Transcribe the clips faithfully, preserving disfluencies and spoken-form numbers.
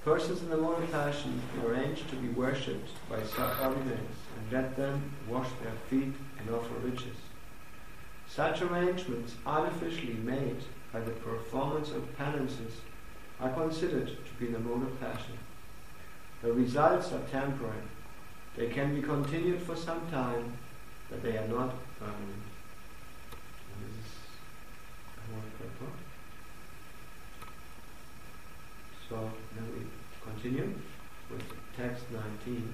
Persons in the mode of passion arrange to be worshipped by subordinates and let them wash their feet and offer riches. Such arrangements, artificially made by the performance of penances, are considered to be in the mode of passion. The results are temporary. They can be continued for some time, but they are not permanent. And this is a word purport. So now we continue with text nineteen.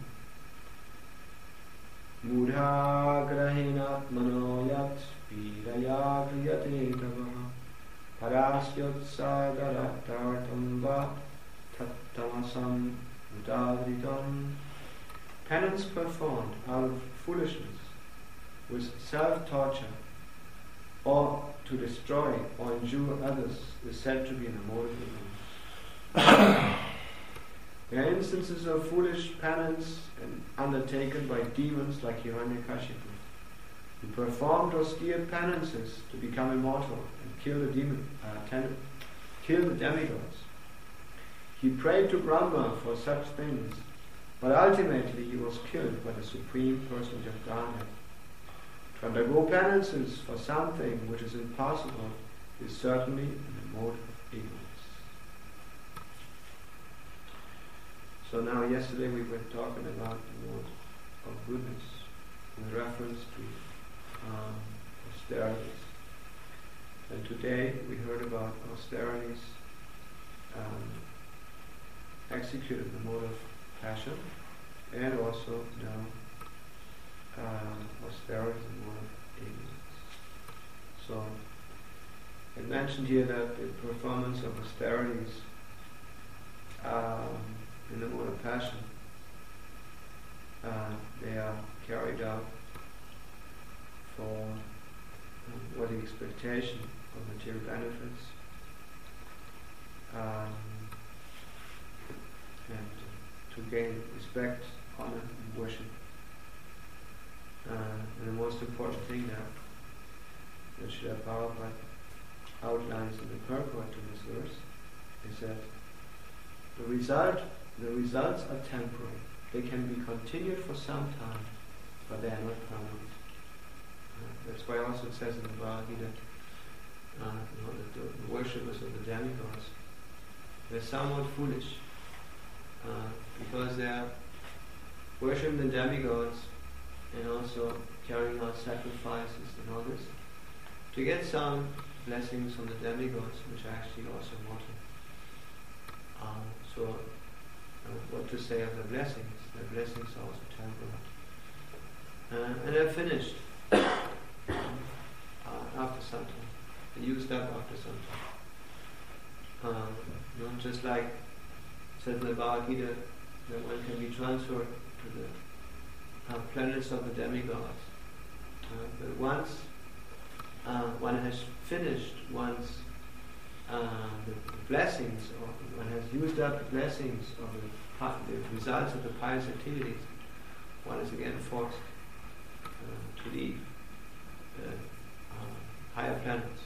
Mudha grahinat manoyat vidaya kriyate tavaha parasyat sagaratartam va tattamasam udadritam. Penance performed out of foolishness, with self-torture, or to destroy or injure others, is said to be in a mode of ignorance. There are instances of foolish penance and undertaken by demons like Hiranyakashipu, who performed austere penances to become immortal and kill the demon, uh, ten, kill the demigods. He prayed to Brahma for such things, but ultimately he was killed by the Supreme Personality of Godhead. To undergo penances for something which is impossible is certainly in the mode of ignorance. So now yesterday we were talking about the mode of goodness in reference to um, austerities. And today we heard about austerities um, executed in the mode of passion, and also now um, austerities in the mode of ignorance. So it mentioned here that the performance of austerities um, in the mode of passion, uh, they are carried out for um, what the expectation of material benefits, um, and to gain respect, honor, and worship. Uh, and the most important thing now that Srila Prabhupada outlines in the purport to this verse is that the result, the results are temporary. They can be continued for some time, but they are not permanent. Uh, that's why also it says in the Bhagavad Gita uh, you know, that the, the worshippers of the demigods, they're somewhat foolish uh, because they are worshipping the demigods and also carrying out sacrifices and all this to get some blessings from the demigods, which are actually also mortal. Um, so, uh, what to say of the blessings? The blessings are also temporary. Uh, and they're finished uh, after some time. They're used up after some time. Um, you know, just like it says in the Bhagavad Gita, that one can be transferred to the uh, planets of the demigods. Uh, but once uh, one has finished one's uh, the, the blessings, or one has used up the blessings of the, the results of the pious activities, one is again forced uh, to leave the uh, higher planets.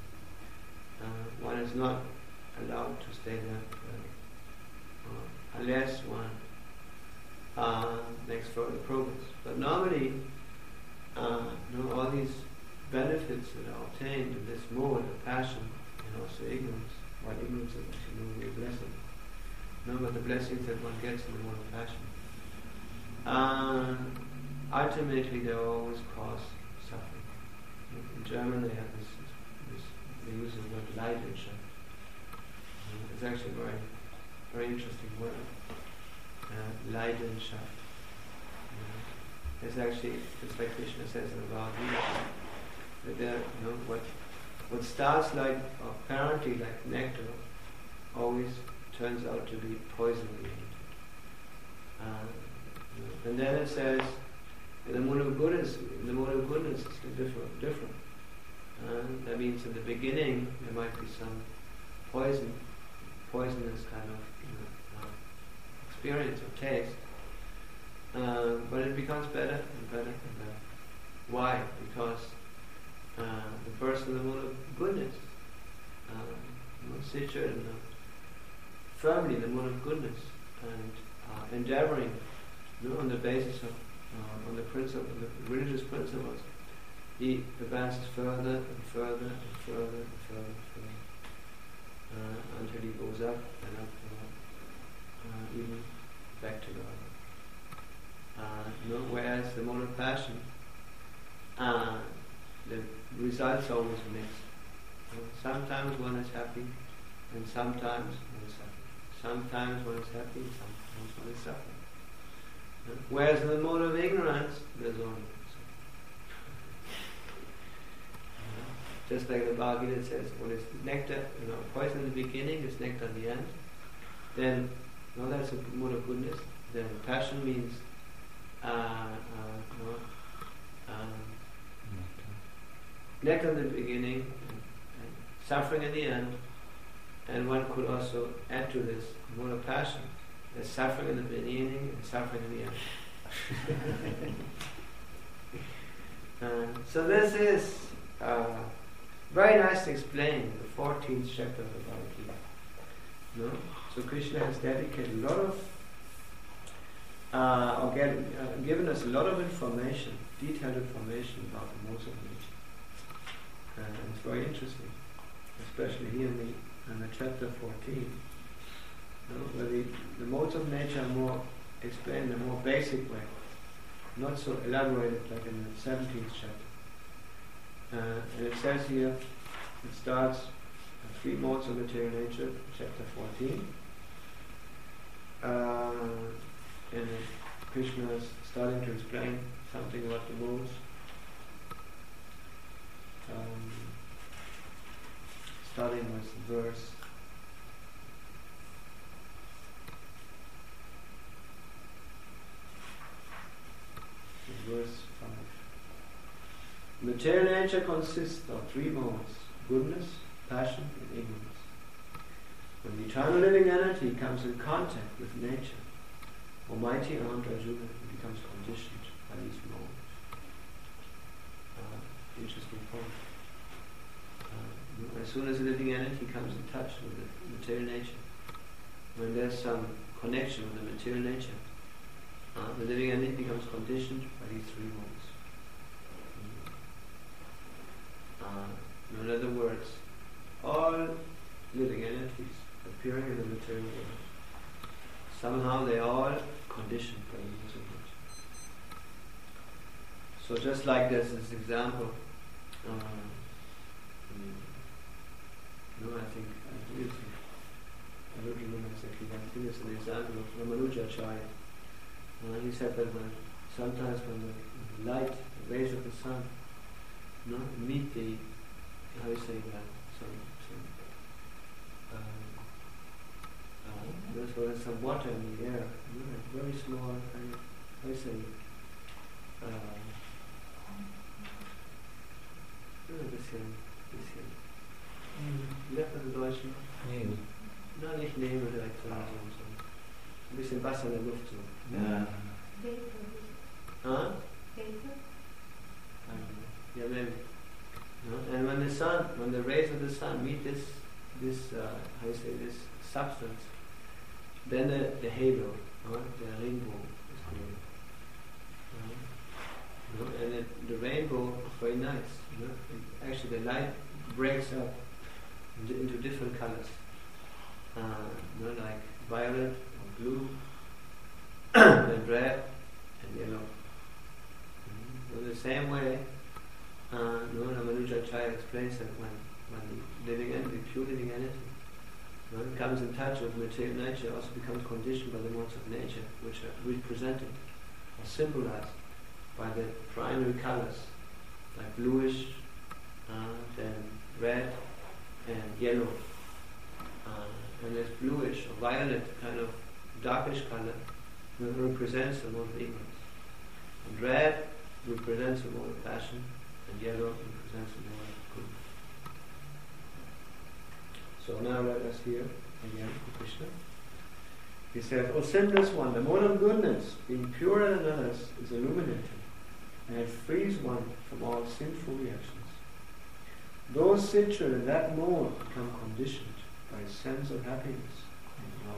Uh, one is not allowed to stay there uh, uh, unless one uh, makes further progress. But normally, uh, you know, all these benefits that are obtained in this mode of passion and also ignorance, while ignorance is actually a blessing. No, but the blessings that one gets in the mode of passion, uh, ultimately they always cause suffering. In German they have this, this they use the word Leidenschaft. Uh, it's actually a very, very interesting word. Uh, Leidenschaft. Uh, it's actually, it's like Krishna says in the Bhagavad Gita, that there, you know, what what starts like apparently like nectar always turns out to be poison related. Uh, and then it says in the mode of goodness, in the mode of goodness it's different. different. Uh, that means in the beginning there might be some poison, poisonous kind of you know, uh, experience or taste, uh, but it becomes better and better and better. Why? Because uh, the person in the mode of goodness, uh, you know, situated in the firmly in the mode of goodness and uh, endeavoring, you know, on the basis of, uh, on the principle, the religious principles, he advances further and further and further and further and further uh, until he goes up and up and up, uh, even back to God. Uh, you know, whereas the mode of passion, uh, the results are always mixed. You know, sometimes one is happy, and sometimes one is suffering. Sometimes one is happy, and sometimes one is suffering. Uh, whereas in the mode of ignorance, there's only just like the Bhagavad Gita says, when it's nectar, you know, poison in the beginning, it's nectar at the end. Then, you know, that's a mode of goodness. Then passion means, uh, uh, you know, um, nectar in the beginning, and, and suffering at the end. And one could also add to this mode of passion. There's suffering in the beginning and suffering in the end. uh, so this is. Uh, Very nicely explained in the fourteenth chapter of the Bhagavad Gita. No? So Krishna has dedicated a lot of, uh, or get, uh, given us a lot of information, detailed information about the modes of nature. And it's very interesting, especially here in the, in the chapter fourteen, no? Where the, the modes of nature are more explained in a more basic way, not so elaborated like in the seventeenth chapter. Uh, and it says here, it starts uh, three modes of material nature, chapter fourteen. Uh, and Krishna is starting to explain something about the modes. Um, starting with verse verse five. Material nature consists of three modes: goodness, passion, and ignorance. When the eternal living entity comes in contact with nature, Almighty Armed Arjuna becomes conditioned by these modes. Uh, interesting point. Uh, as soon as the living entity comes in touch with the material nature, when there's some connection with the material nature, uh, the living entity becomes conditioned by these three modes. Uh, in other words, all living entities appearing in the material world, somehow they are all conditioned by the modes of nature. So just like there's this example, uh, no, I think I think it's, I don't remember exactly, but I think it's an example of Ramanujacharya. Uh, he said that when sometimes when the, when the light, the rays of the sun, no, meet the, how do you say that, some, some um, uh, there's, well, there's some water in the air, you know, very small, kind of, how do you say, uh, ein bisschen, bisschen, wie sagt man im Deutschen? Nebel. Na, nicht Nebel direkt, sondern so, so ein bisschen Wasser in der Luft, so. Ja. Huh? Yeah, maybe. No? And when the sun, when the rays of the sun meet this, this, uh, how do you say, this substance, then the, the halo, no? The rainbow is created. No? No? And it, the rainbow is very nice. No? It, actually, the light breaks up into, into different colors, uh, no? Like violet or blue, and red and yellow. Mm-hmm. In the same way, Uh, no, Ramanujacharya explains that when, when the living entity, pure living entity, when it comes in touch with material nature, it also becomes conditioned by the modes of nature, which are represented or symbolized by the primary colors, like bluish, uh, then red and yellow. Uh, and this bluish or violet kind of darkish color represents the mode of ignorance. And red represents the mode of passion, and yellow represents the mode of goodness. So now let us hear again Krishna. He says, O simplest one, the mode of goodness, being purer than others, is illuminating, and it frees one from all sinful reactions. Those situated in that mode become conditioned by a sense of happiness and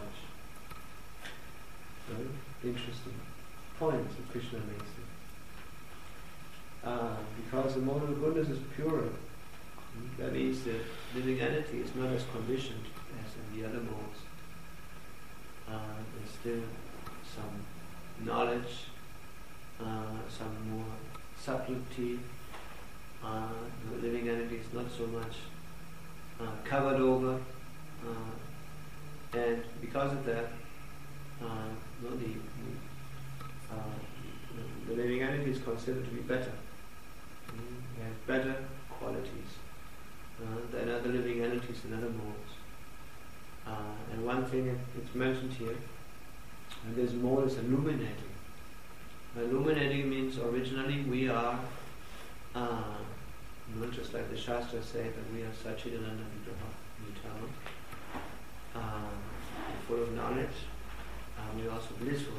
interesting points that Krishna makes here. Uh, because the mode of goodness is purer. That means the living entity is not as conditioned as in the other modes. Uh, there's still some knowledge, uh, some more subtlety. Uh, the living entity is not so much uh, covered over, uh, and because of that, uh, no, the, the, uh, the living entity is considered to be better. Mm, they have better qualities uh, than other living entities in other modes. Uh, and one thing it, it's mentioned here, and this mode is illuminating. Illuminating means originally we are, uh, you know, just like the Shastras say that we are Satchidananda Vigraha, eternal, uh, full of knowledge, uh, we are also blissful.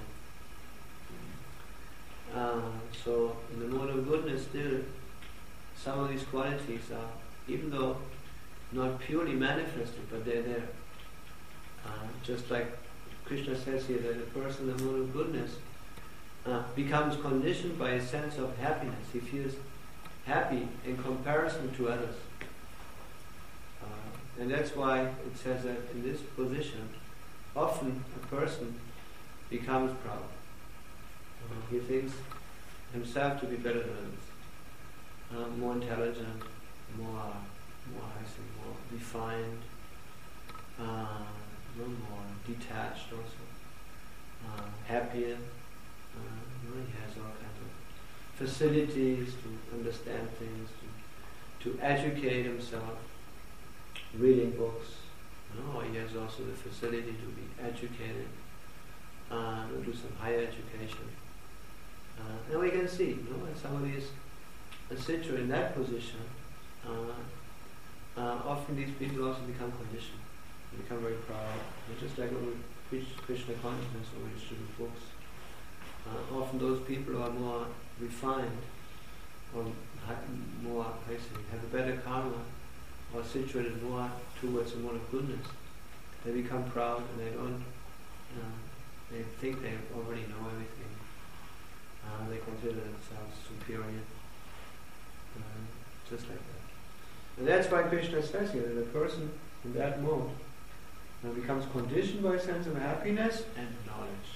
Uh, so in the mode of goodness still some of these qualities are, even though not purely manifested, but they're there. Uh, just like Krishna says here that a person in the mode of goodness uh, becomes conditioned by a sense of happiness. He feels happy in comparison to others. Uh, and that's why it says that in this position often a person becomes proud. Uh, he thinks himself to be better than others, uh, more intelligent, more, more, I say, more refined, uh, more detached also, uh, happier. Uh, you know, he has all kinds of facilities to understand things, to, to educate himself, reading books. You know, he has also the facility to be educated, uh, to do some higher education. Uh, and we can see, you know, some of these Asitra in that position, uh, uh, often these people also become conditioned. They become very proud. They're just like when we preach Krishna consciousness or we distribute books. Uh, often those people are more refined, or more, I say, have a better karma, or situated more towards a mode of goodness. They become proud and they don't, uh, they think they already know everything. Uh, they consider themselves superior. Uh, just like that. And that's why Krishna says here that a person in that mode now becomes conditioned by a sense of happiness and knowledge.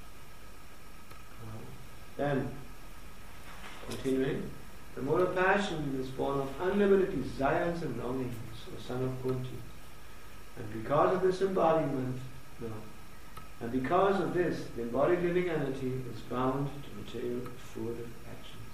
Uh, then, continuing, the mode of passion is born of unlimited desires and longings, O son of Kunti. And because of this embodiment, no, and because of this, the embodied living entity is bound to material fruitive actions.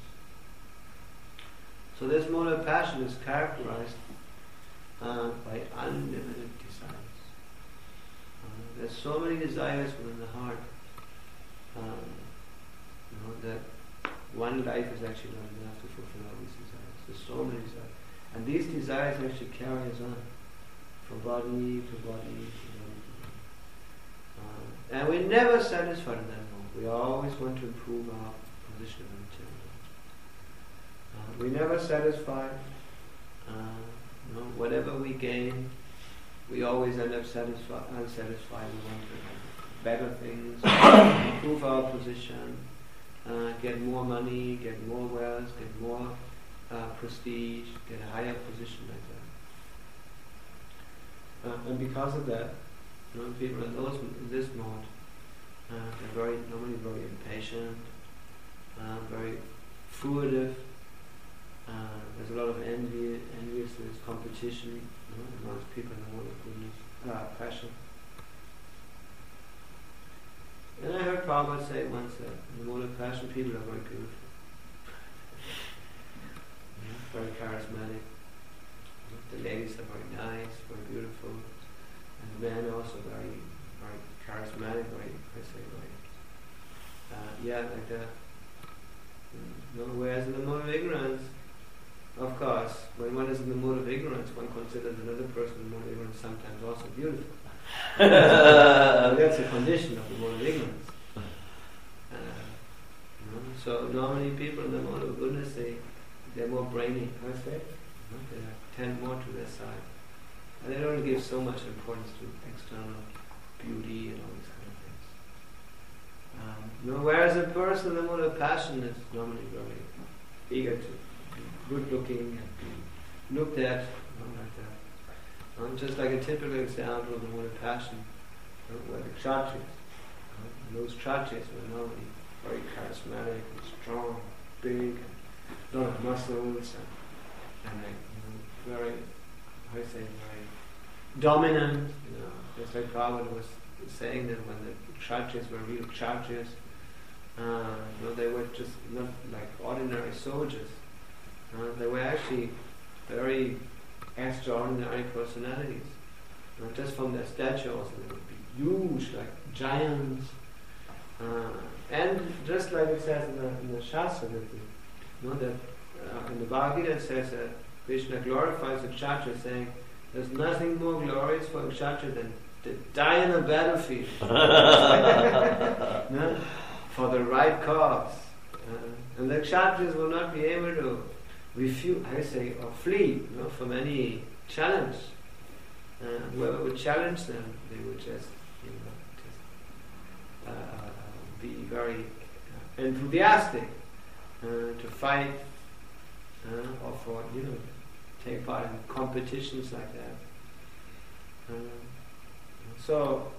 So this mode of passion is characterized uh, by unlimited desires. Uh, there's so many desires within the heart um, you know, that one life is actually not enough to fulfill all these desires. There's so many desires. And these desires actually carry us on from body to body to body to body. Uh, and we're never satisfied in that mode. We always want to improve our position in the material. Uh, we're never satisfied. Uh, you know, whatever we gain, we always end up satisfied, unsatisfied. We want to have better things, improve our position, uh, get more money, get more wealth, get more uh, prestige, get a higher position like that. Uh, and because of that, you know, people in, those, in this mode, uh, they're very normally very impatient, uh, very fruitive. Uh, there's a lot of envy, enviousness, competition, you know, amongst people in the mode of goodness, uh, passion. And I heard Prabhupada say once that in the mode of passion, people are very beautiful, yeah, very charismatic. The ladies are very nice, very beautiful, and the men are also very, very charismatic, very, I say, very, uh, yeah, like that. Mm. No, whereas in the mode of ignorance, of course, when one is in the mode of ignorance, one considers another person in the mode of ignorance sometimes also beautiful. uh, that's a condition of the mode of ignorance. Uh, you know, so normally people in the mode of goodness, they, they're more brainy, I say. You know, they tend more to their side. And they don't give so much importance to external beauty and all these kind of things. Um, You know, whereas a person in the mode of passion is normally very eager to be good looking and be looked at, you know, like that. Um, just like a typical example of the mode of passion, you know, where the kshatriyas, you know, those kshatriyas were normally very charismatic and strong, big, a lot of muscles, and, and like, you know, very, how do you say, very dominant, you know, just like Prabhupada was saying that when the kshatriyas were real kshatriyas, uh, you know, they were just not like ordinary soldiers. Uh, they were actually very extraordinary personalities. Uh, just from their stature also, they would be huge, like giants. Uh, and just like it says in the, in the Shastra, that the, you know, that uh, in the Bhagavad Gita it says that Krishna glorifies the kshatriya, saying, "There's nothing more glorious for a kshatriya than to die in a battlefield no? for the right cause." Uh, and the kshatriyas will not be able to refute, I say, or flee, you know, from any challenge. Uh, whoever would challenge them, they would just, you know, just uh, be very uh, enthusiastic uh, to fight uh, or for, you know, take part in competitions like that. Uh, so,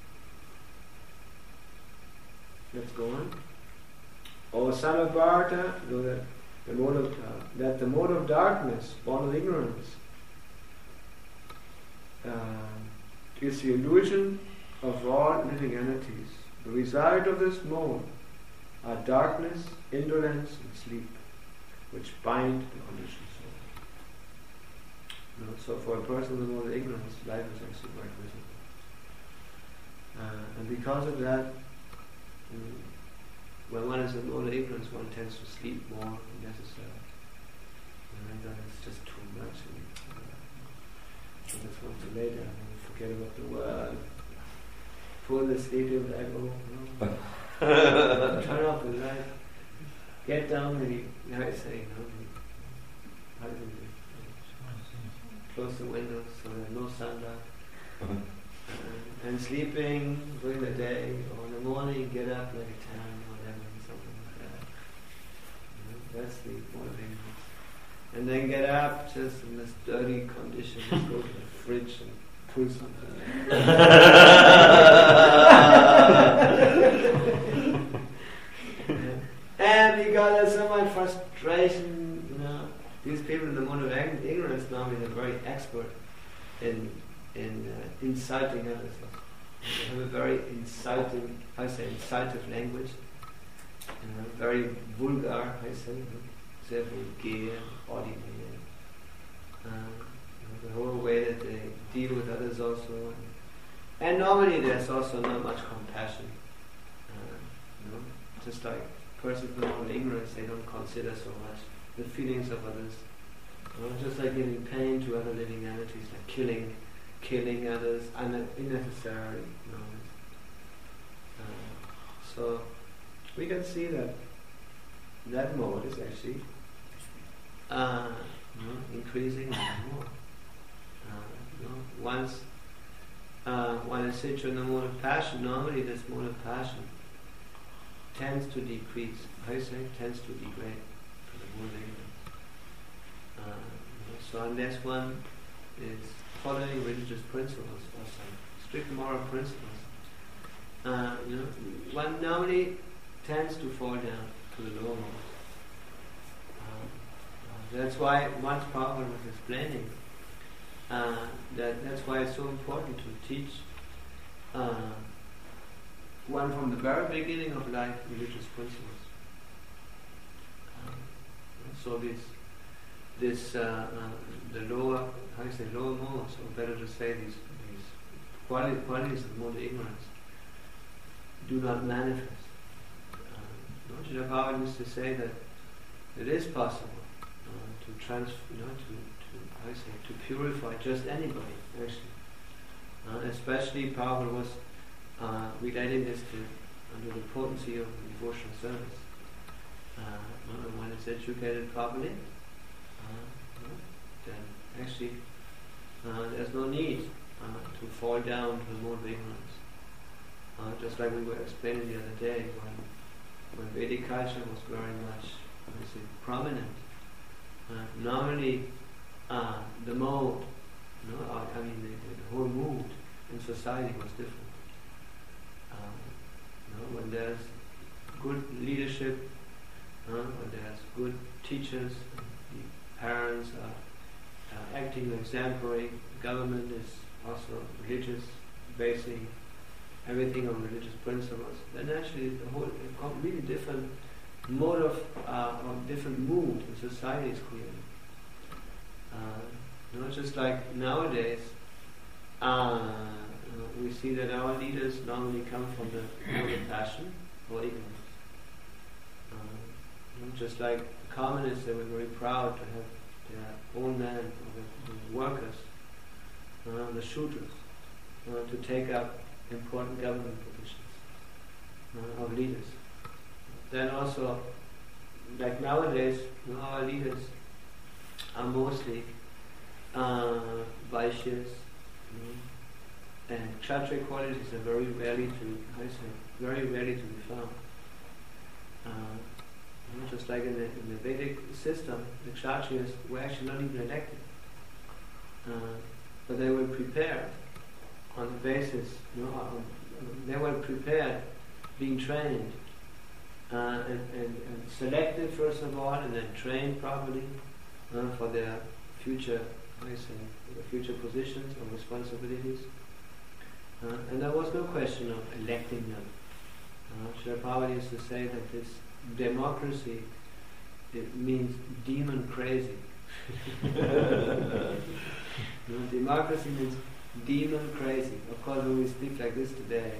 let's go on. O son of Bharata, you know that the mode of, uh, that the mode of darkness, born of ignorance, uh, is the illusion of all living entities. The result of this mode are darkness, indolence, and sleep, which bind the conditioned soul. You know, so for a person in the mode of ignorance, life is actually quite miserable. Uh, and because of that, mm, when one is in the mode of ignorance, one tends to sleep more than necessary. And then it's just too much. And, uh, and just want to lay down and forget about the world. Pull the sleeping bag over, you know. Turn off the light. Get down and you, how I say, you know, how do you do? Close the windows so there's no sunlight. Uh, and sleeping during the day or in the morning, get up like a ten, whatever, something like that. You know, that's the motivation. And then get up just in this dirty condition, just go to the fridge and pull something. And because there's so much frustration, you know, these people in the mode of ignorance normally they're very expert in in uh, inciting others. They have a very inciting, I say, incisive language, you know, very vulgar, I say, you know, sehr vulgar, ordinary. Uh, you know, the whole way that they deal with others also. And normally there's also not much compassion. Uh, you know, just like persons with no ignorance, they don't consider so much the feelings of others. You know, just like giving pain to other living entities, like killing killing others unnecessarily. You know. uh, so we can see that that mode is actually uh, you know, increasing more and more. Uh, you know, once uh, one is situated in the mode of passion, normally this mode of passion tends to decrease. I say tends to degrade to the mode of ignorance. Uh, you know, so unless one is following religious principles or some strict moral principles, uh, you know, one normally tends to fall down to the lower modes. Uh, uh, that's why once Prabhupada was explaining uh, that that's why it's so important to teach uh, one from the very beginning of life religious principles. Uh, so this this uh, uh, the lower, how do you say, lower modes, or better to say these, these quali- qualities of mode of ignorance do not manifest. Uh, Srila Prabhupada used to say that it is possible uh, to trans, you know, to, to, how do you say, to purify just anybody, actually. Uh, especially Prabhupada was uh, relating this to under the potency of devotional service. Uh, when it's educated properly, then actually uh, there's no need uh, to fall down to the mode of ignorance. Uh, just like we were explaining the other day, when, when Vedic culture was very much, I say, prominent. Uh, normally, uh, the mode, no, I, I mean, the, the whole mood in society was different. Um, you know, when there's good leadership, uh, when there's good teachers, the parents are uh, acting exemplary, government is also religious, basing everything on religious principles, then actually the whole a completely different mode of, uh, or different mood in society is created. Uh, you know, just like nowadays, uh, we see that our leaders normally come from the mode of passion or ignorance. Uh, you know, just like communists, they were very proud to have their own men, or the, the workers, uh, the shooters, uh, to take up important government positions uh, of leaders. Then also, like nowadays, you know, our leaders are mostly uh, Vaishyas, you know, and Kshatriya qualities are very rarely to, I say, very rarely to be found. Uh, you know, just like in the, in the Vedic system, the Kshatriyas were actually not even elected, uh, but they were prepared on the basis, you know, on, they were prepared, being trained, uh, and, and, and selected first of all, and then trained properly uh, for their future, I say, their future positions or responsibilities. Uh, and there was no question of electing them. Uh, Srila Prabhupada used to say that this democracy, it means demon crazy. You know, democracy means demon crazy. Of course, when we speak like this today,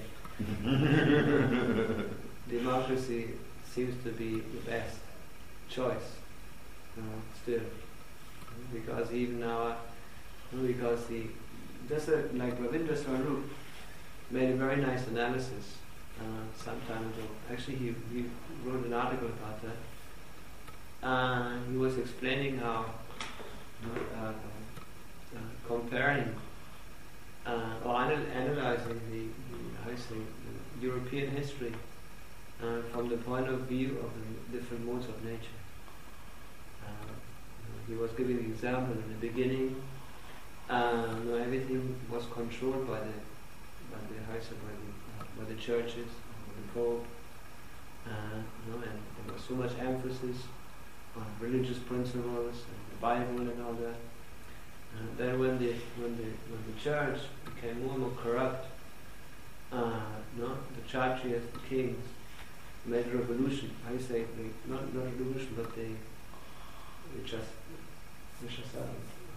democracy seems to be the best choice, uh, still, because even our, because the, just a, like Ravindra Swarup made a very nice analysis uh, some time ago. Actually, he, he wrote an article about that. Uh, he was explaining how uh, uh, uh, comparing uh, or anal- analyzing the, the, how I say, the European history uh, from the point of view of the different modes of nature. Uh, he was giving an example in the beginning. Uh, no, everything was controlled by the by the by the, uh, by the churches, by the Pope, uh, you know, and there was so much emphasis on religious principles and the Bible and all that. Uh, then when the when the when the church became more and more corrupt, uh, no, the Kshatriyas, the kings, made a revolution. I say they, not not a revolution, but they they just they just uh,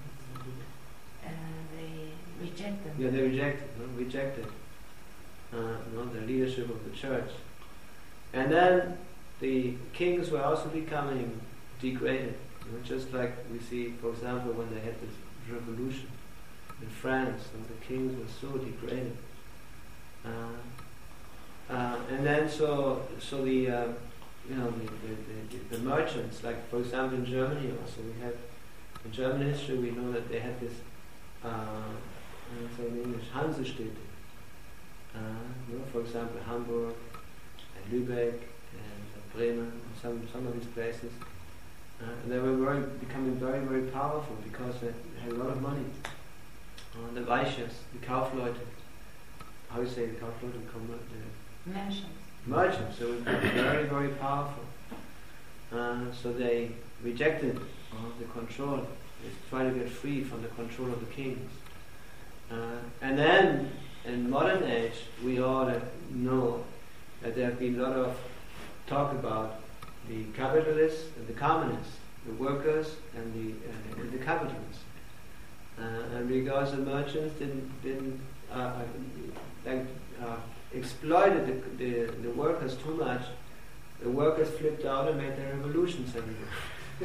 Uh, they rejected. Yeah, they rejected, no? rejected uh, no, the leadership of the church. And then the kings were also becoming degraded. You know, just like we see, for example, when they had this revolution in France, and the kings were so degraded. Uh, uh, and then so so the uh, you know the, the, the, the merchants, like for example in Germany also, we had in German history we know that they had this. Uh, I would say in English, Hansestädte. Uh, you know, for example, Hamburg and Lübeck and Bremen, and some some of these places, uh, and they were very becoming very very powerful because they had a lot of money. Uh, the Vaishyas, the Kaufleute, how do you say the Kaufleute? The Merchants. Merchants, so it was very very powerful. Uh, so they rejected uh, the control. They try to get free from the control of the kings. Uh, and then, in modern age, we all uh, know that there have been a lot of talk about the capitalists and the communists, the workers and the uh, and the capitalists. Uh, and because the merchants didn't didn't uh, like uh, exploited the, the the workers too much, the workers flipped out and made their revolutions everywhere.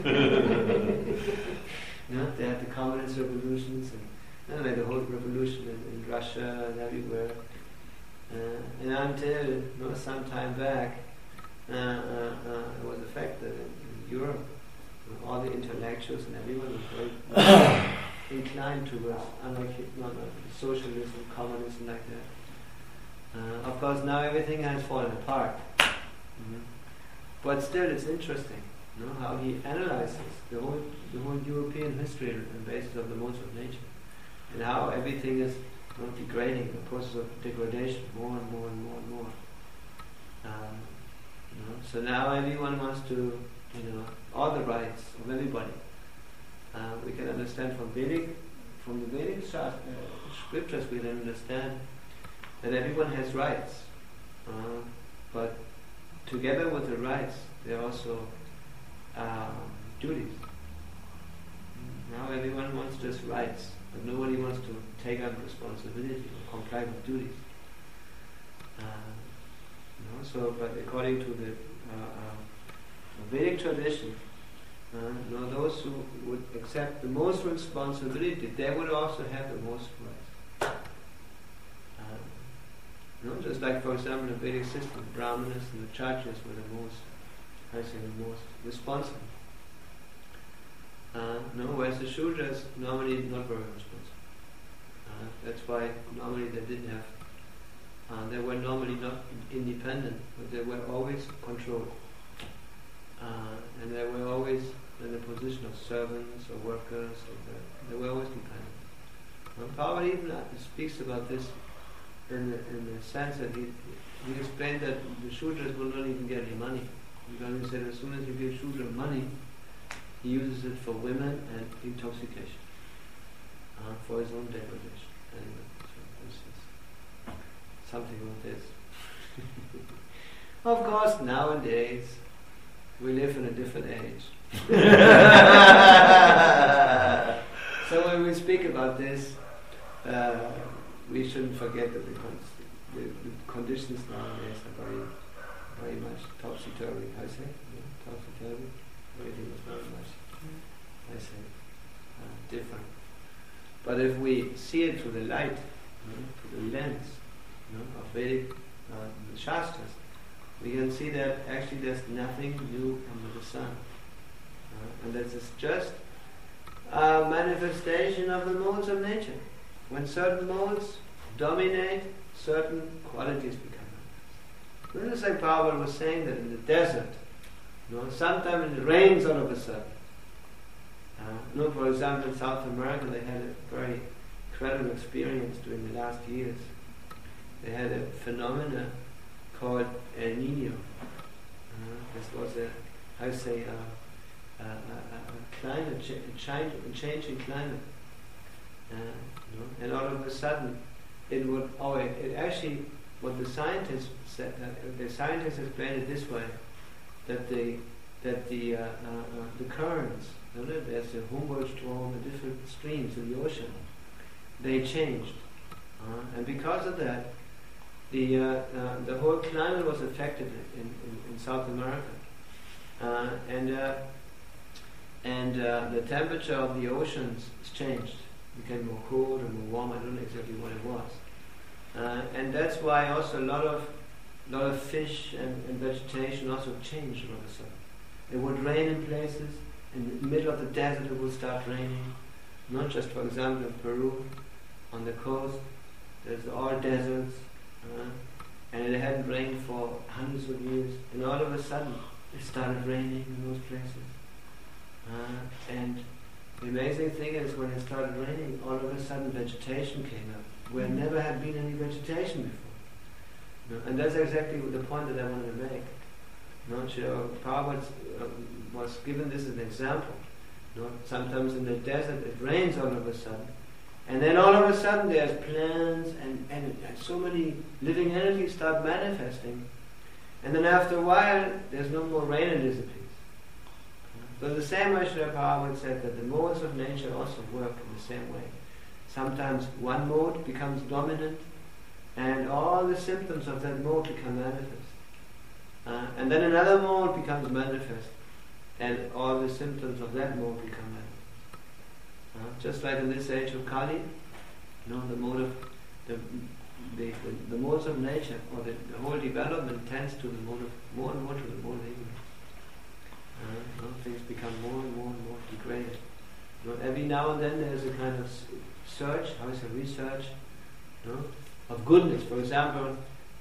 You know, they had the communist revolutions and you know, like the whole revolution in, in Russia and everywhere. Uh, and until you know, some time back, uh, uh, uh, it was the fact that in, in Europe, you know, all the intellectuals and everyone was very inclined towards anarchy, not, not socialism, communism like that. Uh, of course, now everything has fallen apart. Mm-hmm. But still, it's interesting, you know, how he analyzes the whole the whole European history on the basis of the modes of nature, and how everything is, you know, degrading, the process of degradation, more and more and more and more. Um, you know, so now everyone wants to, you know, all the rights of everybody. Uh, we can understand from Vedic, from the Vedic uh, scriptures, we can understand that everyone has rights, uh, but together with the rights, there are also um, duties. Now everyone wants just rights, but nobody wants to take up responsibility or comply with duties. Uh, you know, so, but according to the uh, uh, Vedic tradition, uh, you know, those who would accept the most responsibility, they would also have the most rights. Uh, you know, just like, for example, in the Vedic system, the Brahmanas and the Kshatriyas were the most, I say, the most responsible. Uh, no, whereas the Shudras normally not very responsible. Uh, that's why normally they didn't have, uh, they were normally not independent, but they were always controlled. Uh, and they were always in the position of servants or workers, or the, they were always dependent. And Parvati even speaks about this in the, in the sense that he, he explained that the Shudras will not even get any money. Because he said as soon as you give Shudra money, he uses it for women and intoxication, uh, for his own degradation. Anyway, so this is something like this. Of course, nowadays, we live in a different age. So when we speak about this, uh, we shouldn't forget that the, con- the, the conditions nowadays are very, very much topsy-turvy. I say, yeah, topsy-turvy. Everything is very much, I say, uh, different. But if we see it through the light, you know, through the lens, you know, of Vedic uh, the Shastras, we can see that actually there's nothing new under the sun. Uh, and that is just a manifestation of the modes of nature. When certain modes dominate, certain qualities become manifest. This is like Prabhupada was saying that in the desert, you know, sometimes it rains all of a sudden. Uh, you know, for example, in South America, they had a very incredible experience during the last years. They had a phenomena called El Nino. Uh, this was a, how to say, a, a, a, a climate, ch- a, change, a changing climate. Uh, you know, and all of a sudden, it would, oh, it, it actually, what the scientists said, uh, the scientists explained it this way, that the that the uh, uh, uh, the currents, you know, there's the Humboldt-Strom, the different streams in the ocean, they changed, uh, and because of that, the uh, uh, the whole climate was affected in, in, in South America, uh, and uh, and uh, the temperature of the oceans changed, became more cold and more warm. I don't know exactly what it was, uh, and that's why also a lot of A lot of fish and, and vegetation also changed all of a sudden. It would rain in places, in the middle of the desert it would start raining. Not just, for example, in Peru, on the coast, there's all deserts, uh, and it hadn't rained for hundreds of years, and all of a sudden it started raining in those places. Uh, and the amazing thing is when it started raining, all of a sudden vegetation came up, where never had been any vegetation before. No, and that's exactly the point that I wanted to make. No, so Prabhupada uh, was given this as an example. No, sometimes in the desert it rains all of a sudden, and then all of a sudden there's plants and, and, and so many living entities start manifesting, and then after a while there's no more rain and disappears. So the same way Srila Prabhupada said that the modes of nature also work in the same way. Sometimes one mode becomes dominant, and all the symptoms of that mode become manifest. Uh, and then another mode becomes manifest, and all the symptoms of that mode become manifest. Uh, just like in this age of Kali, you know, the mode of the the, the, the modes of nature, or the, the whole development tends to the mode of more and more to the mode of ignorance. Uh, you know, things become more and more and more degraded. You know, every now and then there's a kind of search, how is it, research, you know, of goodness. For example,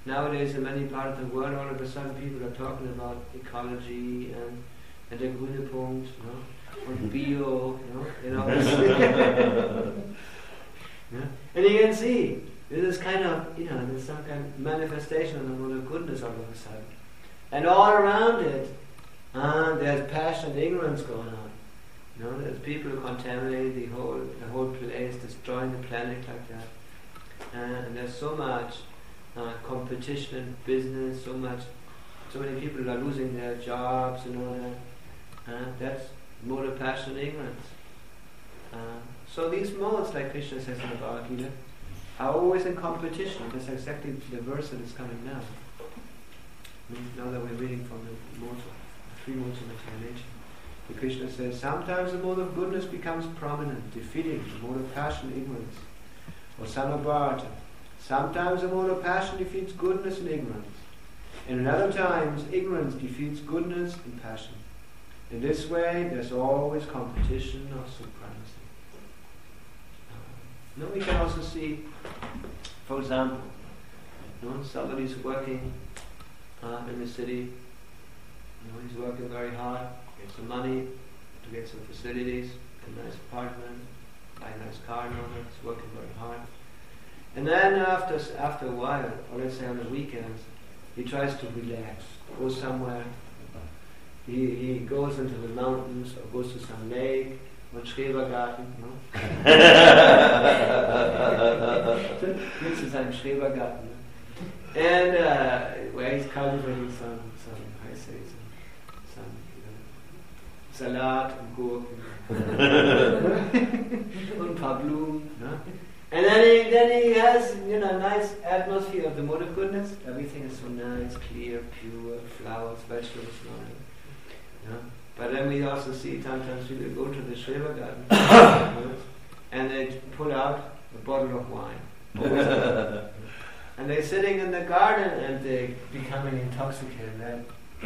nowadays in many parts of the world, all of a sudden people are talking about ecology and, and the grüne Punkt, you know, and bio, you know, you know. Yeah? And you can see, this is kind of, you know, there's some kind of manifestation of the Mode of Goodness all of a sudden. And all around it, uh, there's passion and ignorance going on. You know, there's people who contaminate the whole the whole place, destroying the planet like that. Uh, and there's so much uh, competition in business, so much, so many people are losing their jobs and all that. Uh, that's mode of passion and ignorance. Uh, so these modes, like Krishna says in the Bhagavad Gita, are always in competition. That's exactly the verse that is coming now. Now that we're reading from the modes of, three modes of material nature. The Krishna says, sometimes the mode of goodness becomes prominent, defeating the mode of passion, ignorance. Or Samabharata. Sometimes the mode of passion defeats goodness and ignorance. And in other times, ignorance defeats goodness and passion. In this way, there's always competition or supremacy. Uh, now we can also see, for example, you know, somebody's working uh, in the city, you know, he's working very hard, get some money to get some facilities, a nice apartment, buy a nice car and all that. He's working very hard. And then after after a while, or let's say on the weekends, he tries to relax, goes somewhere. He he goes into the mountains or goes to some lake or Schrebergarten, no? Gibt's in seinem Schrebergarten. And uh, where he's cultivating some some I say some some you know, Salat and Gurken und ein paar Blumen. No? And then he, then he has, you know, a nice atmosphere of the mode of goodness. Everything is so nice, clear, pure, flowers, vegetables, and all that. You know? But then we also see sometimes people go to the Schrebergarten and they pull out a bottle of wine. And they're sitting in the garden and they're becoming intoxicated.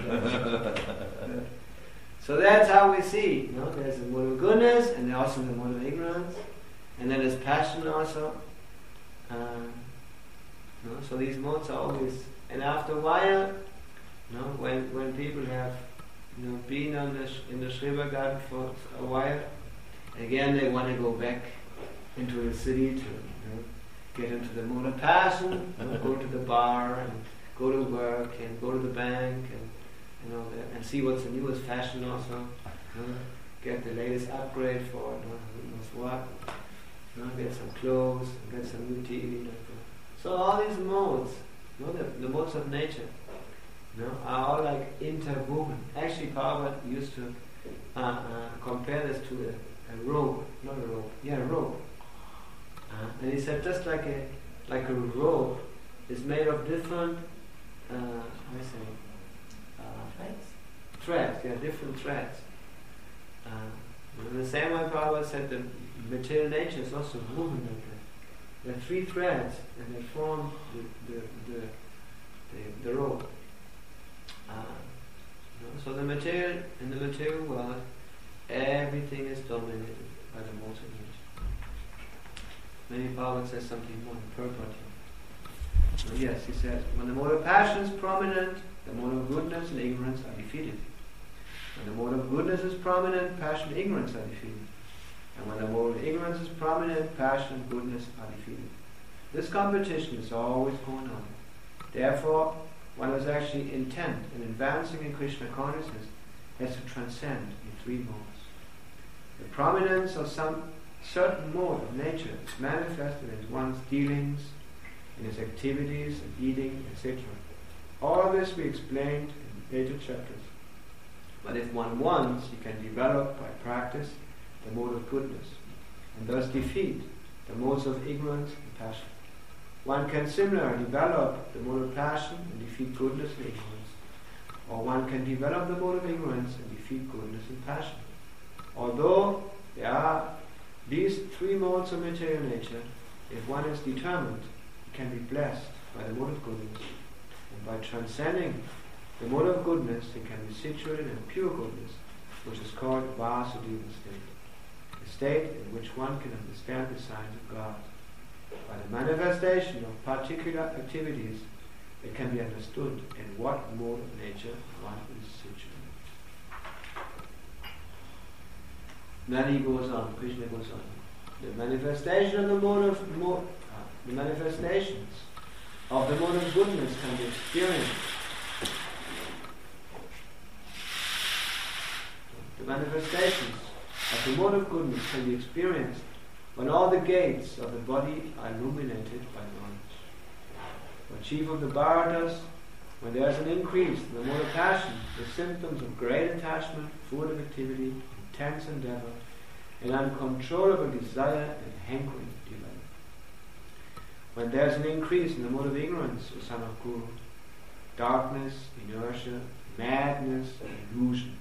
So that's how we see. You know, there's the mode of goodness and also the mode of ignorance. And then there's passion also. Uh, you know, so these modes are always, and after a while, you know, when when people have, you know, been on the sh- in the Schrebergarten for a while, again they want to go back into the city to, you know, get into the mode of passion, you know, go to the bar and go to work and go to the bank and you know and see what's the newest fashion also, you know, get the latest upgrade for, you know, who knows what. You know, get some clothes, get some new T V. So all these modes, you know, the, the modes of nature, you know, are all like interwoven. Actually, Prabhupada used to uh, uh, compare this to a, a rope, not a rope, yeah, a rope. Uh, and he said, just like a like a rope is made of different, uh, how do I say, uh, Threads. Threads, yeah, different threads. Uh, in the same way, Prabhupada said that material nature is also woven like that. There are three threads and they form the the the, the, the rope. Uh, you know, so the material in the material world, everything is dominated by the modes of nature. Maybe Prabhupada says something more in purport here. So yes, he says, when the mode of passion is prominent, the mode of goodness and ignorance are defeated. When the mode of goodness is prominent, passion and ignorance are defeated. And when the mode of ignorance is prominent, passion and goodness are defeated. This competition is always going on. Therefore, one who is actually intent in advancing in Krishna consciousness has to transcend in three modes. The prominence of some certain mode of nature is manifested in one's dealings, in his activities, and eating, et cetera. All this we explained in later chapters. But if one wants, he can develop by practice the mode of goodness, and thus defeat the modes of ignorance and passion. One can similarly develop the mode of passion and defeat goodness and ignorance, or one can develop the mode of ignorance and defeat goodness and passion. Although there are these three modes of material nature, if one is determined, he can be blessed by the mode of goodness, and by transcending the mode of goodness, he can be situated in pure goodness, which is called Vasudeva state. A state in which one can understand the signs of God. By the manifestation of particular activities, it can be understood in what mode of nature one is situated. Then he goes on, Krishna goes on. The manifestation of the mode of mode, uh, the manifestations of the mode of goodness can be experienced. The manifestations of the mode of goodness can be experienced when all the gates of the body are illuminated by knowledge. When chief of the Bharatas, when there is an increase in the mode of passion, the symptoms of great attachment, furtive activity, intense endeavor, and uncontrollable desire and hankering develop. When there is an increase in the mode of ignorance, O son of Guru, darkness, inertia, madness, and illusion.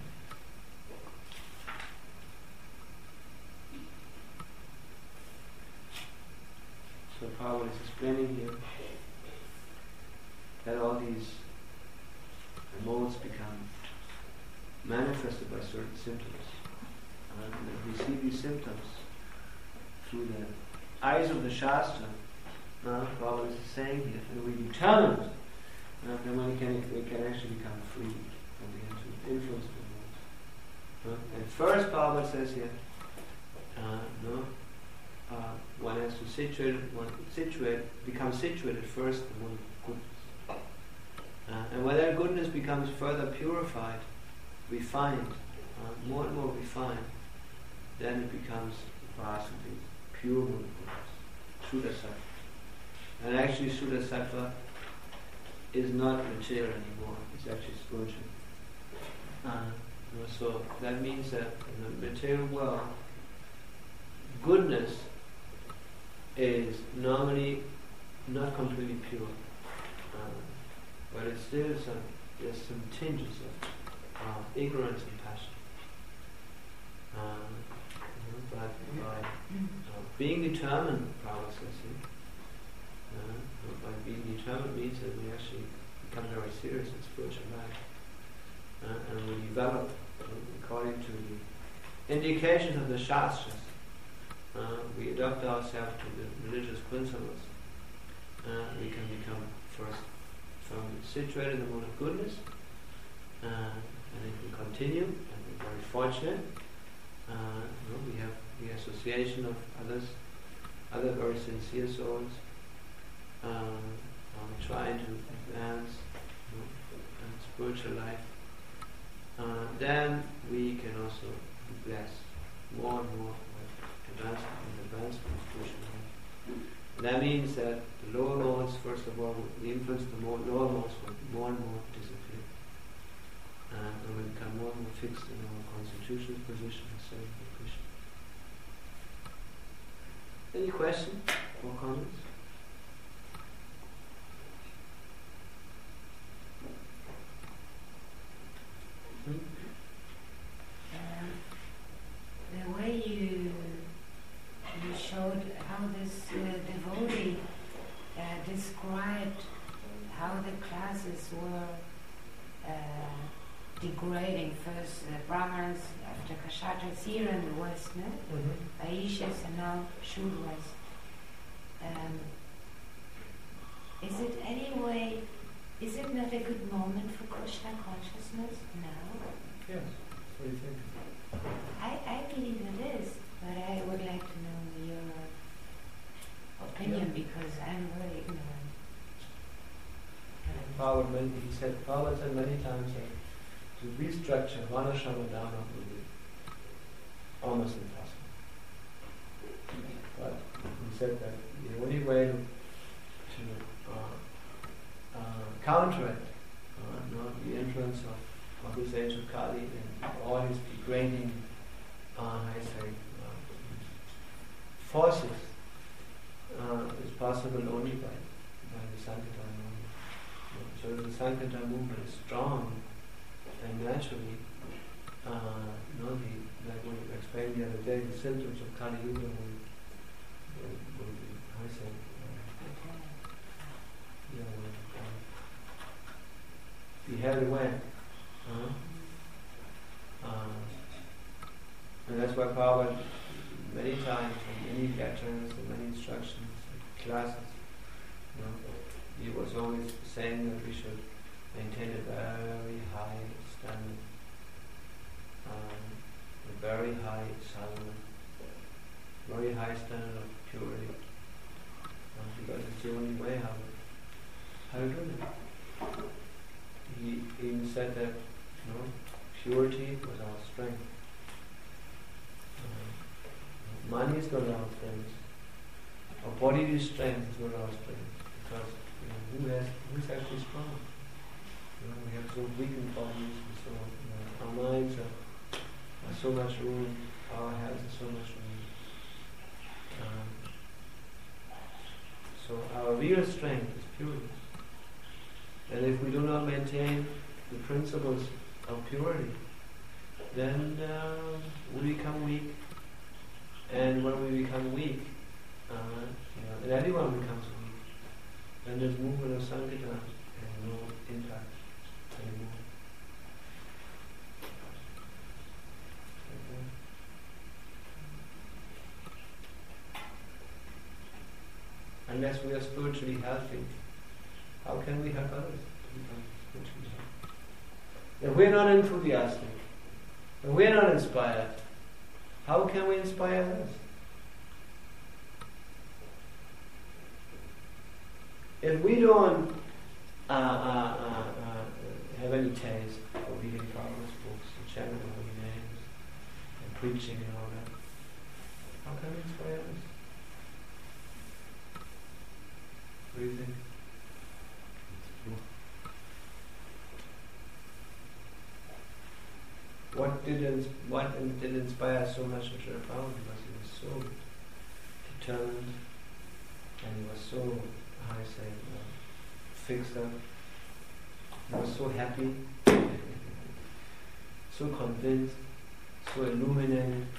So Prabhupada is explaining here that all these modes become manifested by certain symptoms. And we see these symptoms through the eyes of the Shastra. Uh, Prabhupada is saying here, and we determined, uh, then we can, we can actually become free and begin to influence the modes. Uh, and first Prabhupada says here, uh, no, Uh, one has to situate, one situate, become situated first in one goodness. Uh, and when that goodness becomes further purified, refined, uh, more and more refined, then it becomes vastly pure goodness, Shuddha Sattva. And actually Shuddha Sattva is not material anymore, it's actually spiritual. Uh, so that means that in the material world, goodness is normally not completely pure, uh, but it's still some, there's some tinges of uh, ignorance and passion. Uh, but by uh, being determined, Prabhupada says here, uh, by being determined means that we actually become very serious in spiritual life, uh, and we develop uh, according to the indications of the Shastras. Uh, we adopt ourselves to the religious principles. Uh, we can become first firmly situated in the mode of goodness, uh, and if we continue, and we're very fortunate, uh, you know, we have the association of others, other very sincere souls, uh, um, trying to advance you know, in spiritual life. Uh, then we can also be blessed more and more. Advancement and advancement of spiritual life. That means that the lower modes, first of all, the influence of the more lower modes will more and more disappear. Uh, and we become more and more fixed in our constitutional position of serving Krishna. Any questions or comments? Hmm? Um, the way you You showed how this uh, devotee uh, described how the classes were uh, degrading first the Brahmins, after Kshatriyas here in the West, no? Mm-hmm. Vaishyas and now Shudras. Um, is it anyway, is it not a good moment for Krishna consciousness now? Yes. What do you think? I, I believe it is. But I would like to know your opinion yeah. because I'm very ignorant. Prabhupada, he said, Prabhupada said many times that to restructure Varnashrama Dharma would be almost impossible. But he said that the only way to, to uh, uh, counteract uh, you know, the influence of, of this age of Kali and all his degrading, uh, I say, forces uh, is possible only by, by the Sankirtan movement. So if the Sankirtan movement is strong and naturally, uh, you know, the, like we explained the other day, the symptoms of Kali Yuga will, will, will be, how I say, uh, yeah, will uh, be held away. Uh, uh, and that's why Prabhupada many times in many lectures and many instructions and classes, you know, the he was always saying that we should maintain a very high standard, um, a very high sadhana, very high standard of purity, uh, because it's the only way how, how to do it. He even said that, you know, purity was our strength. Uh, money is not our strength. Our bodily strength is not our strength, because you know, who has who's actually strong? You know, we have so weakened bodies, and so you know, our minds are, are so much room, our health is so much room. Um, so our real strength is purity. And if we do not maintain the principles of purity, then uh, we become weak. And when we become weak, uh, you know, and everyone becomes weak, then this movement of Sankirtan has no impact anymore. Okay. Unless we are spiritually healthy, how can we help others to become spiritually healthy? If we're not enthusiastic, if we're not inspired, how can we inspire others? If we don't uh, uh, uh, uh, have any taste for reading Prabhupada's books and chanting holy names and preaching and all that, how can we inspire others? What do you think? What did ins- what in- did inspire so much of Srila Prabhupada? Because he was so determined and he was so, how do I say, uh, fixed up. He was so happy, so convinced, so illuminated.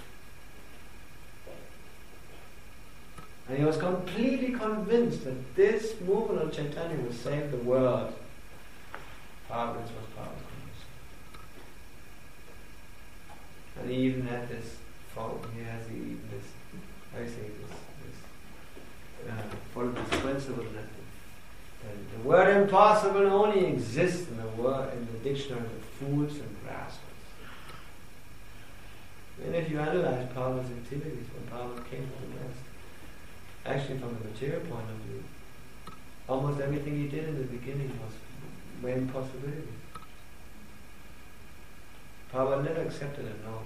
And he was completely convinced that this movement of Chaitanya will save the world. Prabhupada was Prabhupada. And he even had this fault. He has even this, I say this, this uh, follow this principle that the, that the word impossible only exists in the word in the dictionary of fools and rascals. And if you analyze Prabhupada's activities when Prabhupada came to the West, actually from the material point of view, almost everything he did in the beginning was by impossibility. Prabhupada never accepted a no.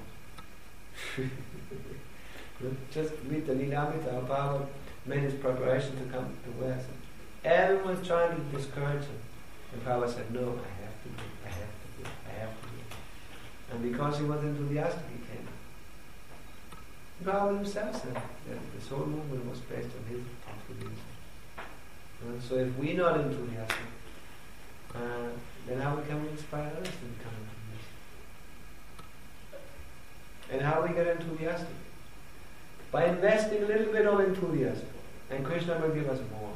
Just read the Lilamrita. Prabhupada made his preparation to come to the West. Everyone was trying to discourage him. And Prabhupada said, no, I have to do it, I have to do it, I have to do it. And because he was enthusiastic, he came. Prabhupada himself said that this whole movement was based on his enthusiasm. And so if we're not enthusiastic, uh, then how can we inspire others to become enthusiastic? And how we get enthusiastic? By investing a little bit of enthusiasm. And Krishna will give us more.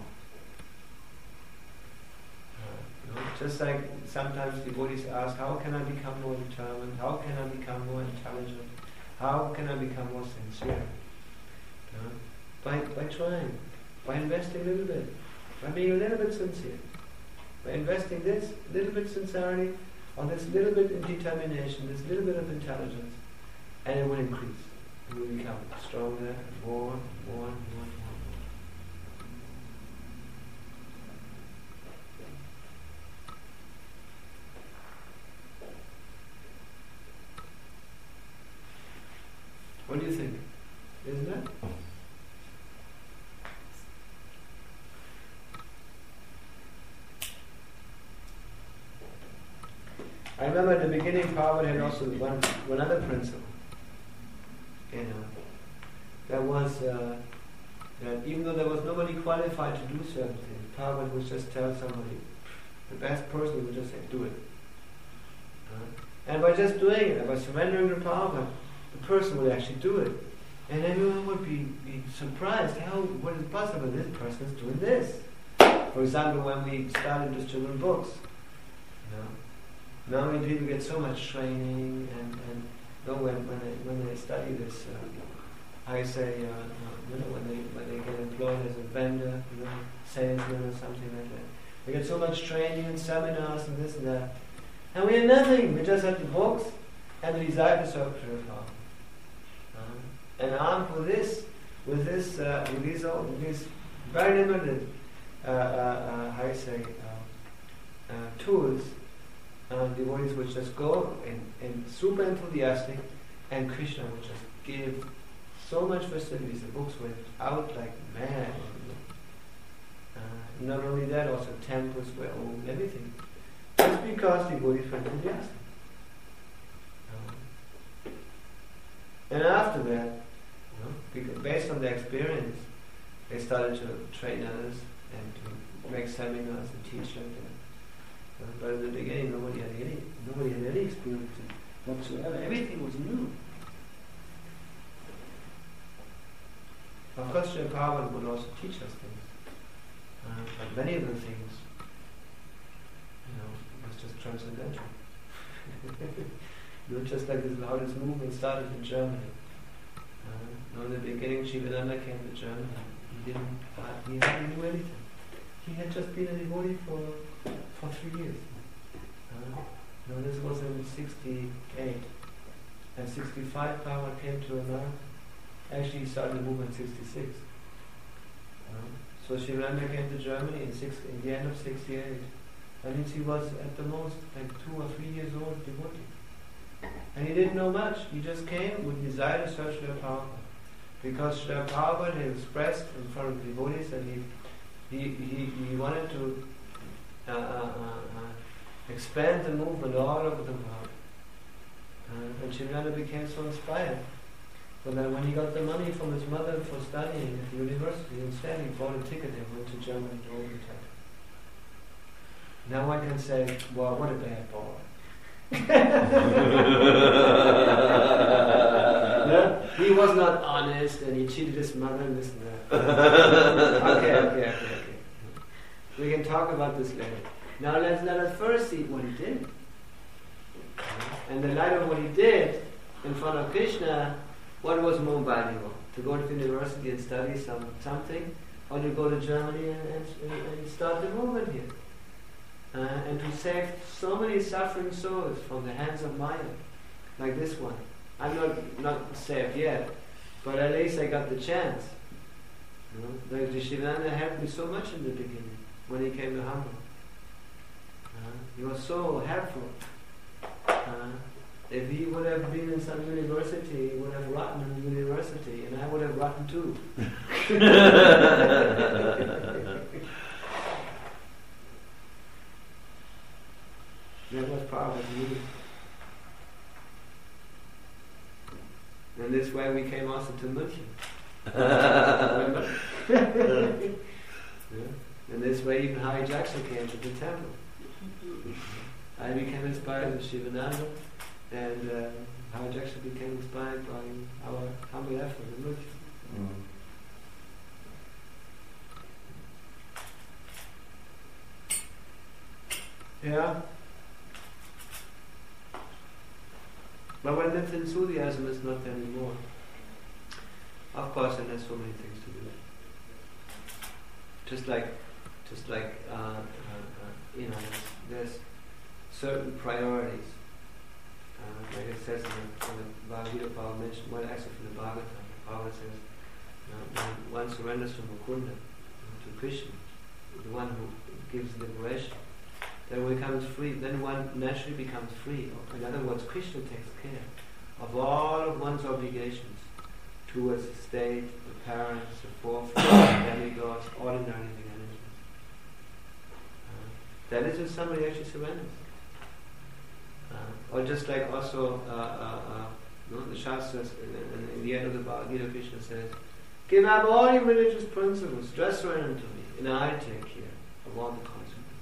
Uh, you know, just like sometimes devotees ask, how can I become more determined? How can I become more intelligent? How can I become more sincere? Uh, by, by trying. By investing a little bit. By being a little bit sincere. By investing this little bit sincerity, or this little bit of determination, this little bit of intelligence, and it will increase. It will become stronger, and more, and more, and more, and more. What do you think? Isn't it? I remember at the beginning Prabhupada had also one, one other principle. You know, that was uh, that even though there was nobody qualified to do certain things, Prabhupada would just tell somebody, the best person would just say, do it. Uh, and by just doing it, by surrendering to Prabhupada, the person would actually do it. And everyone would be, be surprised, how, what is possible? This person is doing this. For example, when we started distributing books, you know, normally people get so much training and, and you know, when, when, they, when they study this, uh, I say, uh, uh, you know, when they when they get employed as a vendor, you know, salesman or something like that, We get so much training and seminars and this and that. And we had nothing. We just had the books and the desire to serve Krishna Bhagavan. Uh, and armed with this, with this, uh, with these, all, with these very limited, uh, uh, uh, how you say, uh, uh, tools, uh, devotees would just go and, and super enthusiastic, and Krishna would just give so much facilities. The books went out like mad. Uh, not only that, also temples were owned, everything. Just because devotees were enthusiastic. Uh, and after that, you know, because based on their experience, they started to train others and to make seminars and teach like that. Uh, but in the beginning, nobody had any, nobody had any experience whatsoever. Everything was new. Of course, Srila Prabhupada would also teach us things. Uh, but many of the things, you know, was just transcendental. You know, just like this, how this movement started in Germany. Uh, in the beginning, Shivananda came to Germany. He didn't, uh, he hardly knew anything. He had just been a devotee for for three years. Uh, you know, this was in sixty-eight, and sixty-five. Prabhupada came to America. Actually, he started the movement in sixty-six. Uh, so Shivananda came to Germany in, six, in the end of sixty-eight. That means he was at the most like two or three years old devotee. And he didn't know much. He just came with desire to serve Srila Prabhupada. Because Srila Prabhupada had expressed in front of devotees that he he, he, he wanted to uh, uh, uh, expand the movement all over the world. Uh, and Shivananda became so inspired. So that when he got the money from his mother for studying at the university, instead he bought a ticket and went to Germany to open it. Now one can say, well, what a bad boy. No? He was not honest and he cheated his mother and this and that. okay, okay, okay, okay. We can talk about this later. Now let's let us first see what he did. And in light of what he did in front of Krishna, what was more valuable? To go to university and study some something, or to go to Germany and, and, and start the movement here? Uh, and to save so many suffering souls from the hands of Maya, like this one. I'm not not saved yet, but at least I got the chance. You know? Like the Shivananda helped me so much in the beginning when he came to Hamburg. Uh, he was so helpful. Uh, if he would have been in some university, he would have rotten in the university, and I would have rotten too. That was part of me. And this way we came also to München. Remember? Yeah. And this way even Hari Jackson came to the temple. I became inspired with Shivananda, and uh, Hari Jackson became inspired by our humble effort in München. Mm. Yeah. But when that enthusiasm is not there anymore, of course, and there's so many things to do. Just like, just like uh, uh, uh, you know, there's, there's certain priorities. Uh, like it says in the, in the Bhagavad Gita, Prabhupada mentioned, well, actually from the Bhagavatam, Prabhupada says, you know, when one surrenders from Mukunda, you know, to Krishna, the one who gives liberation, then one becomes free, then one naturally becomes free. In other words, Krishna takes care of all of one's obligations towards the state, the parents, the forefathers, the demigods, ordinary living entities. Uh, that is if somebody actually surrenders. Uh, or just like also, uh, uh, uh, you know, the Shastras, in, in the end of the Bhagavad Gita, Krishna says, give up all your religious principles, just surrender to me, and I take care of all the consequences.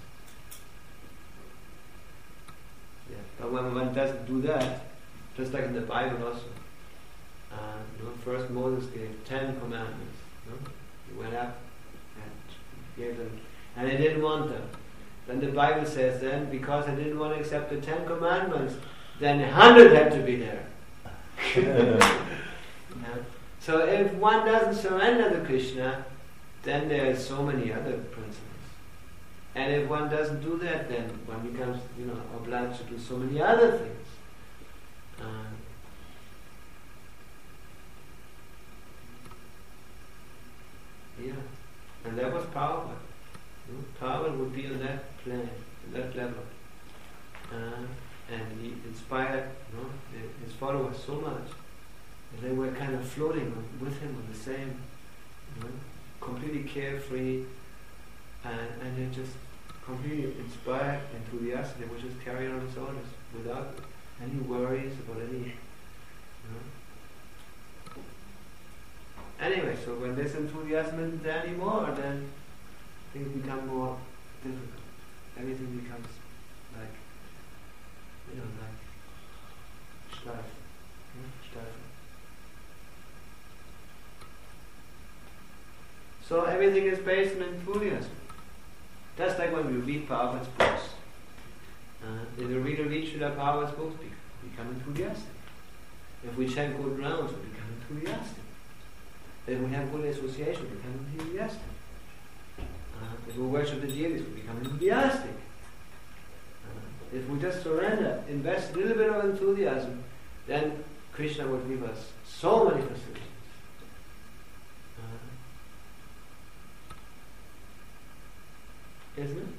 Yeah. But when one doesn't do that, just like in the Bible also, uh, you know, first Moses gave ten commandments. You know? He went up and gave them, and they didn't want them. Then the Bible says, then because I didn't want to accept the ten commandments, then a hundred had to be there. Yeah. So if one doesn't surrender to Krishna, then there are so many other principles. And if one doesn't do that, then one becomes, you know, obliged to do so many other things. Uh, yeah, and that was Pavel. You know, Pavel would be on that plane, on that level, uh, and he inspired, you know, his followers so much that they were kind of floating on, with him on the same, you know, completely carefree, and, and they just completely inspired, enthusiastic. They would just carry on his orders without any worries about any, you know. Anyway, so when this enthusiasm isn't there anymore, then things become more difficult. Everything becomes like, you know, like steif, yeah? steif. So everything is based on enthusiasm. Just like when we read Prabhupada's books. Uh, if the reader reads Srila Prabhupada's books, we become enthusiastic. If we chant good rounds, we become enthusiastic. If we have good association, we become enthusiastic. Uh, if we worship the deities, we become enthusiastic. Uh, if we just surrender, invest a little bit of enthusiasm, then Krishna will give us so many facilities. Isn't it?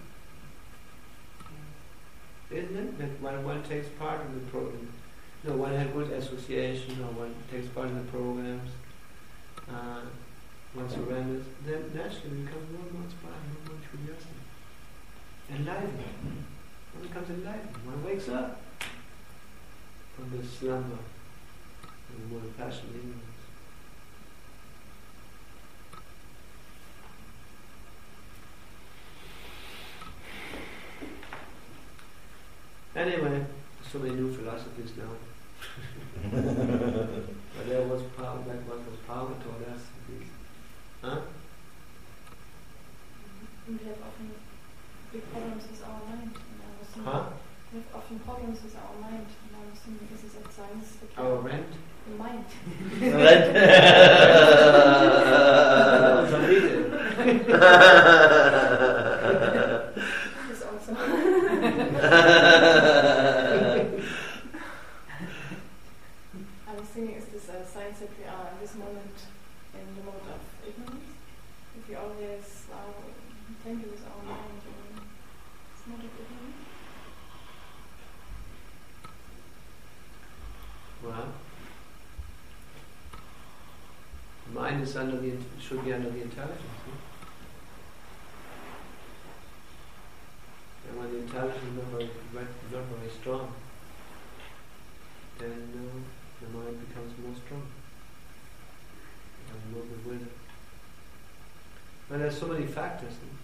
Isn't it? That when one takes part in the program, you know, one has good association, or one takes part in the programs, uh, one surrenders, then naturally it becomes more and more inspiring, more and more enthusiastic. Enlivened. One becomes enlightened. One wakes up from this slumber of the world of passion and ignorance. Anyway, so many new philosophies now. But there was power, like what was power taught us. Huh? We have often big problems with our mind. And I was thinking, Huh? we have often problems with our mind. And I was thinking, this is at science. The Our rent? The mind. This also. I was thinking, is this a sign that we are at this moment in the mode of ignorance? If we always are tangled with our mind in this mode of ignorance? Well, the mind is under the should be under the intelligence. No? And when the intelligence is not very, not very strong, then uh, the mind becomes more strong, becomes more bewildered. But there's so many factors. No?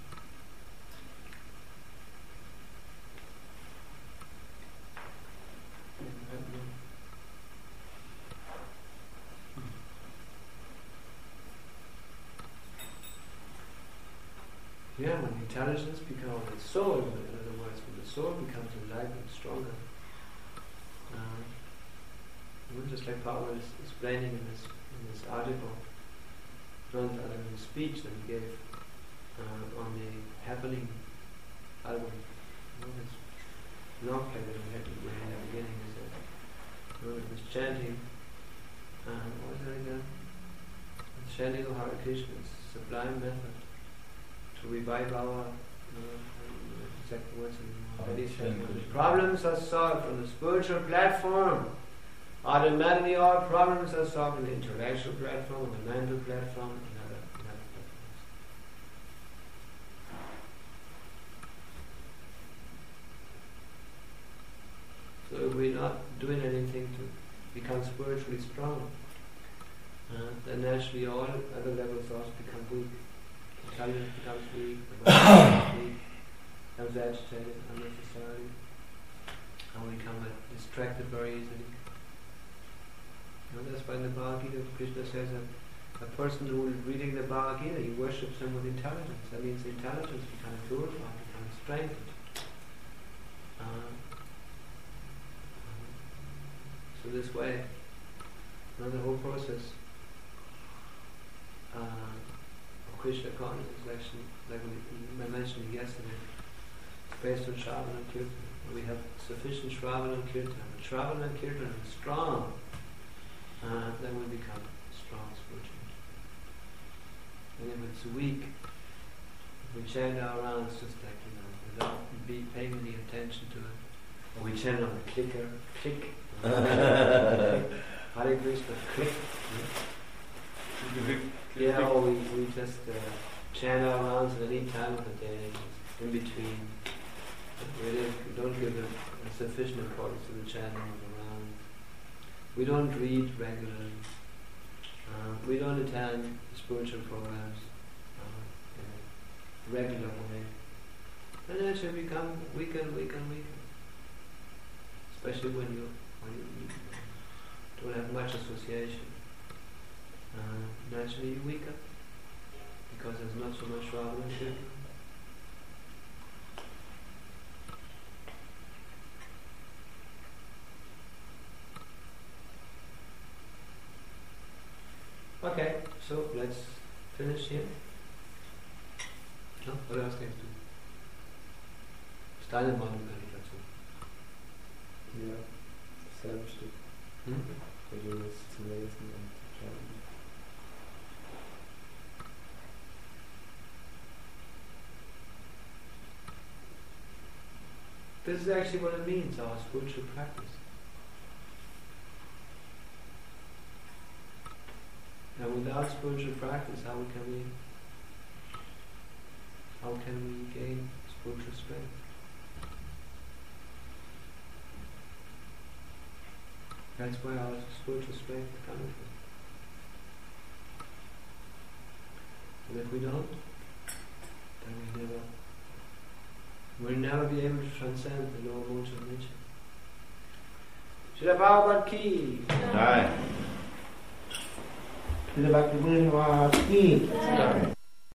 Yeah, when the intelligence becomes the soul, in other words, when the soul becomes enlightened, stronger. Uh, just like Paul is explaining in this in this article, not in the speech that he gave uh, on the Happening album. You know, this long play that we had in the beginning is that you know, it was chanting. Uh, what was that again? It's chanting of Hare Krishna. It's a sublime method to revive our uh, exact words anymore. Problems are solved on the spiritual platform. Automatically all problems are solved on the intellectual platform, on the mental platform, and other, and other platforms. So if we're not doing anything to become spiritually strong, uh, then naturally all other levels also become weak. Intelligence becomes weak, the body becomes weak, becomes agitated unnecessarily, and we become uh, distracted very easily. You know, that's why in the Bhagavad Gita Krishna says that a person who is reading the Bhagavad Gita, he worships him with intelligence. That means intelligence becomes purified, becomes strengthened. Uh, so this way, you know, the whole process uh, Krishna consciousness, actually, like we mentioned yesterday, based on Shravan and Kirtan. We have sufficient Shravan and Kirtan. When Shravan and Kirtan is strong, uh, then we become strong spiritually. And if it's weak, if we chant our rounds just like, you know, without be paying any attention to it, or we chant on the clicker, click, Hare Krishna, click. Yeah, or we, we just uh, chant our rounds at any time of the day, in between. We don't give a, a sufficient importance to the chanting of the rounds. We don't read regularly. Uh, we don't attend spiritual programs uh, in a regular way. And then you become weaker and weaker and weaker. Especially when you, when you, you don't have much association. Uh, naturally you weaker because there's not so much Shravan and Kirtan. Okay, so let's finish here. No? What else can you do? Steine Meditation. Ja, selbe Stück. Hm? Versuche es zu lesen und zu schreiben. This is actually what it means, our spiritual practice. And without spiritual practice, how can we how can we gain spiritual strength? That's where our spiritual strength is coming from. And if we don't, then we never we'll never be able to transcend the lower modes of nature. Srila Prabhupada ki. Jai. Srila Bhakti Vinod ki.